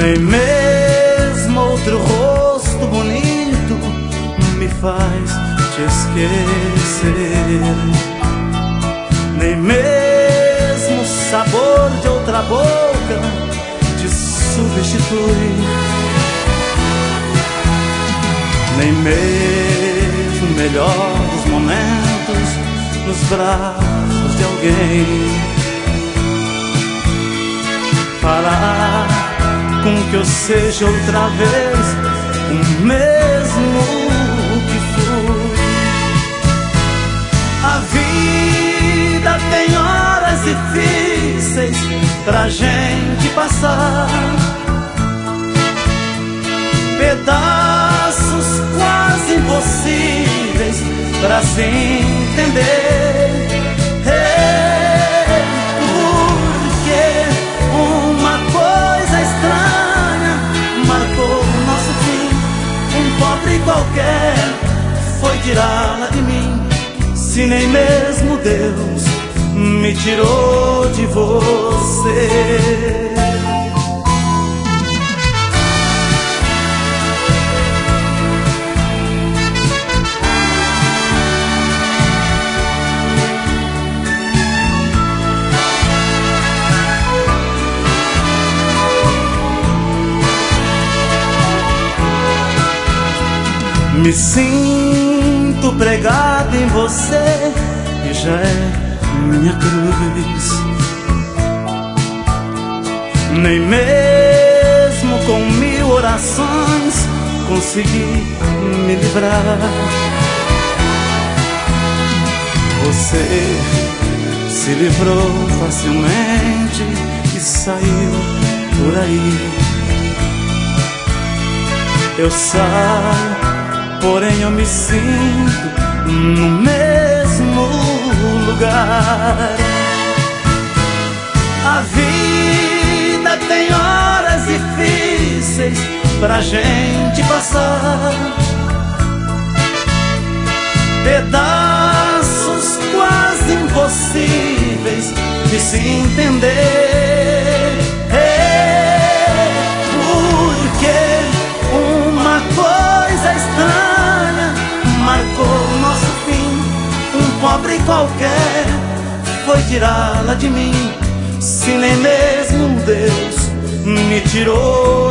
nem mesmo outro rosto bonito me faz te esquecer, nem mesmo o sabor de outra boca te substitui, nem mesmo o melhor dos momentos nos braços de alguém fará com que eu seja outra vez o mesmo que fui. A vida tem horas difíceis pra gente passar, pedaços quase impossíveis pra se entender. Porque uma coisa estranha marcou o nosso fim. Um pobre qualquer foi tirá-la de mim. Se nem mesmo Deus me tirou de você. Me sinto pregado em você e já é minha cruz. Nem mesmo com 1000 orações consegui me livrar. Você se livrou facilmente e saiu por aí. Eu saio, porém eu me sinto no mesmo lugar. A vida tem horas difíceis pra gente passar, pedaços quase impossíveis de se entender. Porque uma coisa estranha marcou o nosso fim. Um pobre qualquer foi tirá-la de mim. Se nem mesmo Deus me tirou